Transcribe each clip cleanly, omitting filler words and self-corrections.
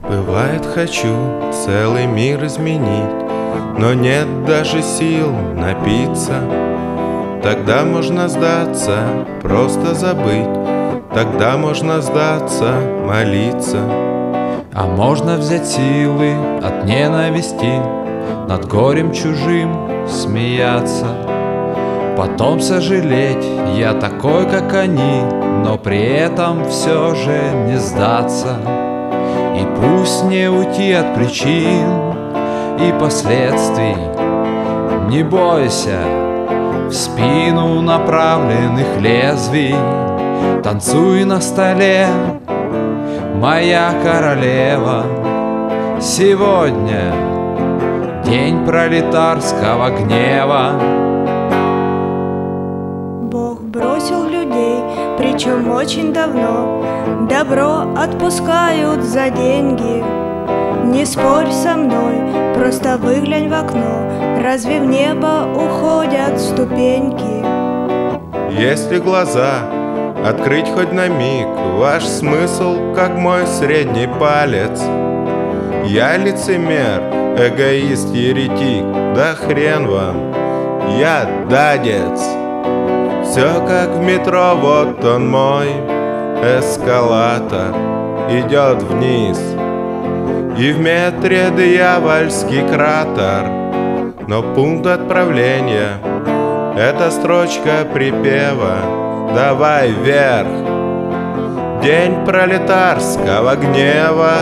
Бывает, хочу целый мир изменить, но нет даже сил напиться. Тогда можно сдаться, просто забыть. Тогда можно сдаться, молиться. А можно взять силы от ненависти, над горем чужим смеяться, потом сожалеть, я такой, как они, но при этом все же не сдаться. И пусть не уйти от причин и последствий, не бойся, в спину направленных лезвий. Танцуй на столе, моя королева. Сегодня день пролетарского гнева. Бог бросил людей, причем очень давно. Добро отпускают за деньги. Не спорь со мной, просто выглянь в окно. Разве в небо уходят ступеньки? Если глаза открыть хоть на миг, ваш смысл, как мой средний палец. Я лицемер, эгоист, еретик, да хрен вам, я дадец. Все как в метро, вот он мой эскалатор, идет вниз. И в метре дьявольский кратер, но пункт отправления — это строчка припева. Давай вверх, день пролетарского гнева.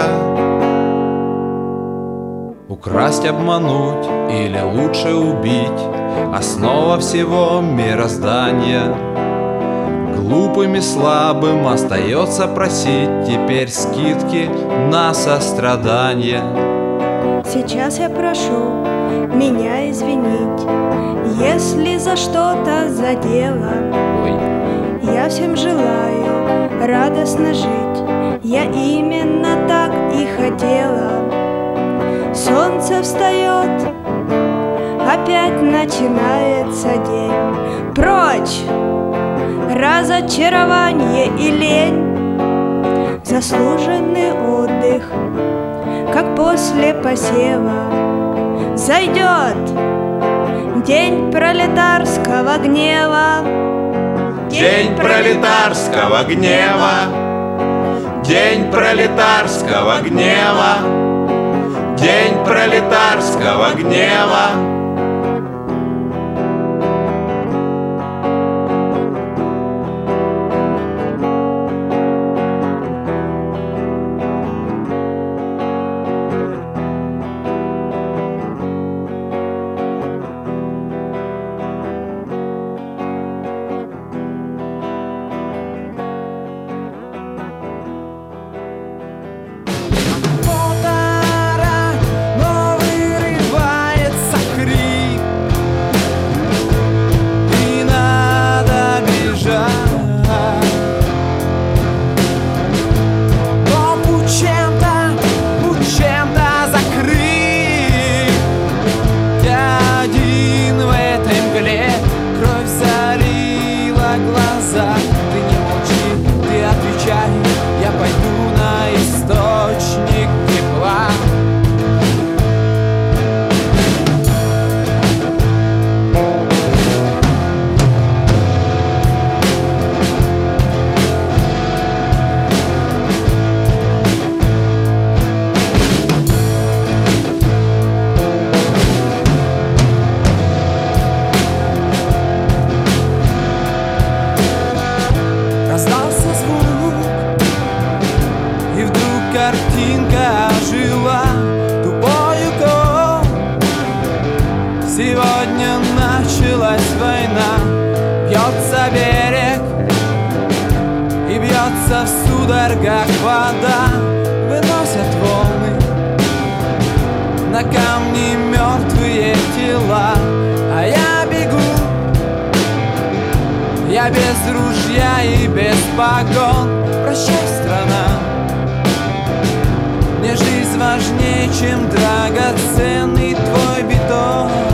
Украсть, обмануть или лучше убить — основа всего мироздания. Глупым и слабым остается просить теперь скидки на сострадание. Сейчас я прошу меня извинить, если за что-то задела. Я всем желаю радостно жить, я именно так и хотела. Солнце встает, опять начинается день. Прочь разочарование и лень, заслуженный отдых, как после посева. Зайдет день пролетарского гнева. День пролетарского гнева, день пролетарского гнева, день пролетарского гнева. Ты не молчи, ты отвечай, я пойду на источник тепла. Раздался звук, и вдруг картинка ожила. Тупой укол. Сегодня началась война. Бьется берег и бьется в судорогах вода. Выносят волны на камни мертвые тела. А я бегу, я без ружья и без погон. Прощай, страна, мне жизнь важнее, чем драгоценный твой бетон.